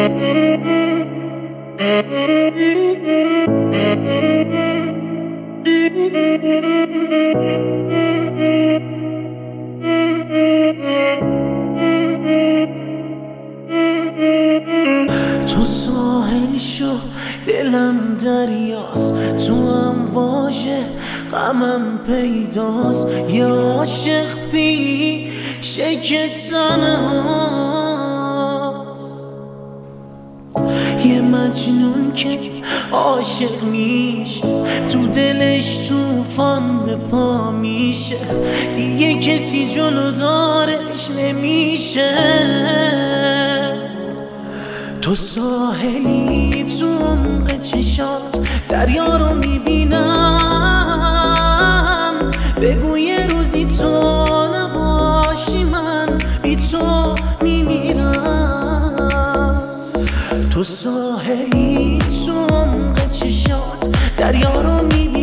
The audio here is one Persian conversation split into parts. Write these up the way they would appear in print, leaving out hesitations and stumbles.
تو ساحل شو دلم دریاست، تو هم واژه غمم پیداست. یه عاشق پیشه که تنهاست، یه مجنون که عاشق میشه، تو دلش توفان به پا میشه، دیگه کسی جلو دارش نمیشه. تو ساحلی تو عمق چشات دریا رو میبینم، بگو یه روزی تو نباشی من بی تو میمیرم. تو ساحلی تو عمق چشات دریا رو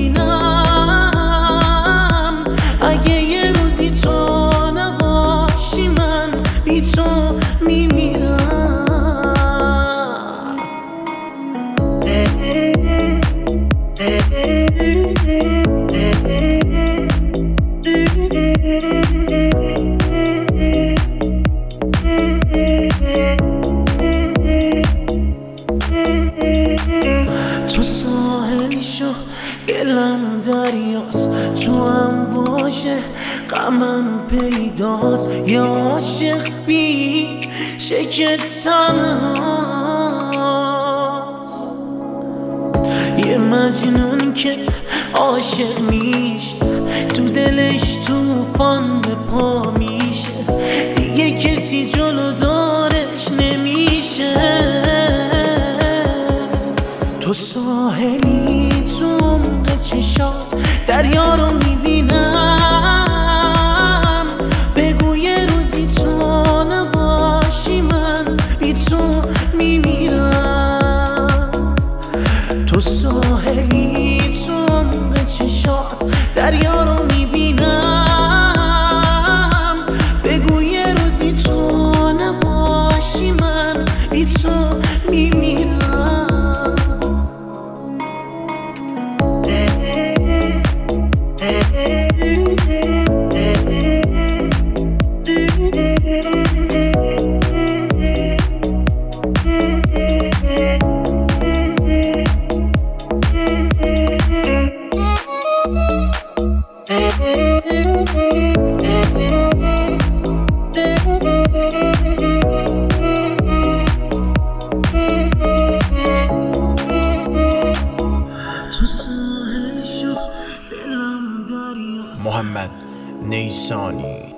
میبینم، اگه یه روزی تو نباشی من بی تو میمیرم. تو ساحل شو دلم دریاست، تو هم واژه غمم پیداست. یه عاشق پیشه که تنهاست، یه مجنون که عاشق میشه، تو دلش توفان به پا میشه، دیگه کسی جلو دارش نمیشه. تو ساحلی تو عمق چشات دریا رو میبینم، بگو یه روزی تو نباشی من بی تو میمیرم. تو ساحلی تو عمق چشات دریا رو میبینم، بگو یه روزی تو نباشی من بی تو میمیرم. محمد نیسانی.